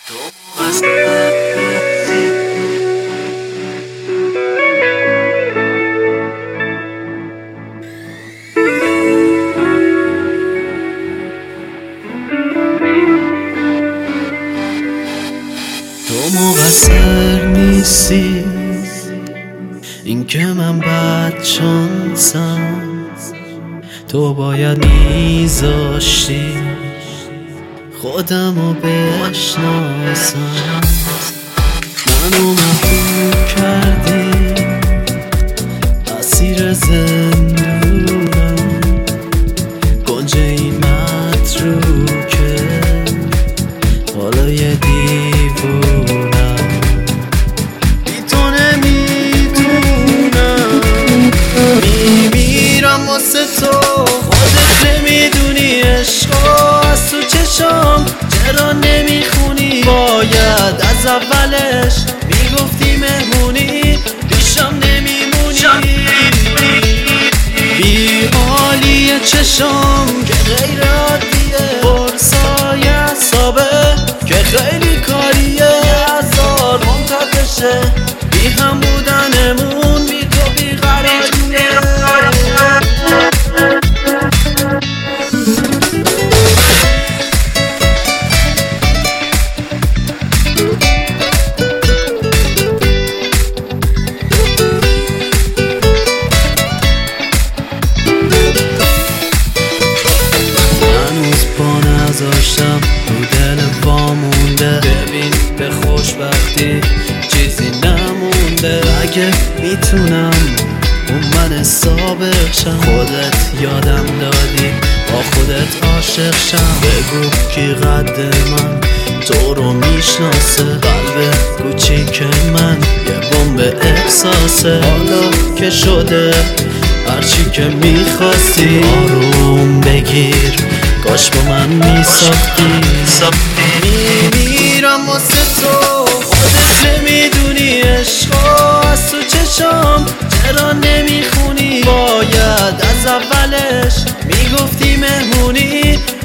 تو مقصر نیستی این که من بد شانسم، تو باید میذاشتی خودمو بشناسم. منو محبوب کردی اسیر زندونم، گنج این متروکه حالا یه دیوونم. بی تو نمیدونم میمیرم واسه تو، خودت نمیدونی عشقو از تو چشام چرا نمیخونی. باید از اولش میگفتی مهمونی پیشم نمیمونی. بی حالی چشام که غیر عادیه، برسای حسابه که خیلی کاریه. هزار منتقشه بی هم بودنمون، بی تو بی قراریه. نذاشتم رو دل وامونده، ببین به خوشبختی چیزی نمونده. اگه میتونم اون من سابق شم، خودت یادم دادی با خودت عاشق شم. بگو کی قد من تو رو میشناسه، قلب کوچیک من یه بمب احساسه. حالا که شده هرچی که میخواستی آروم بگیر، کاش با من میساختی. میمیرم واسه تو، خودت نمیدونی عشقو از تو چشام چرا نمیخونی. باید از اولش میگفتی مهمونی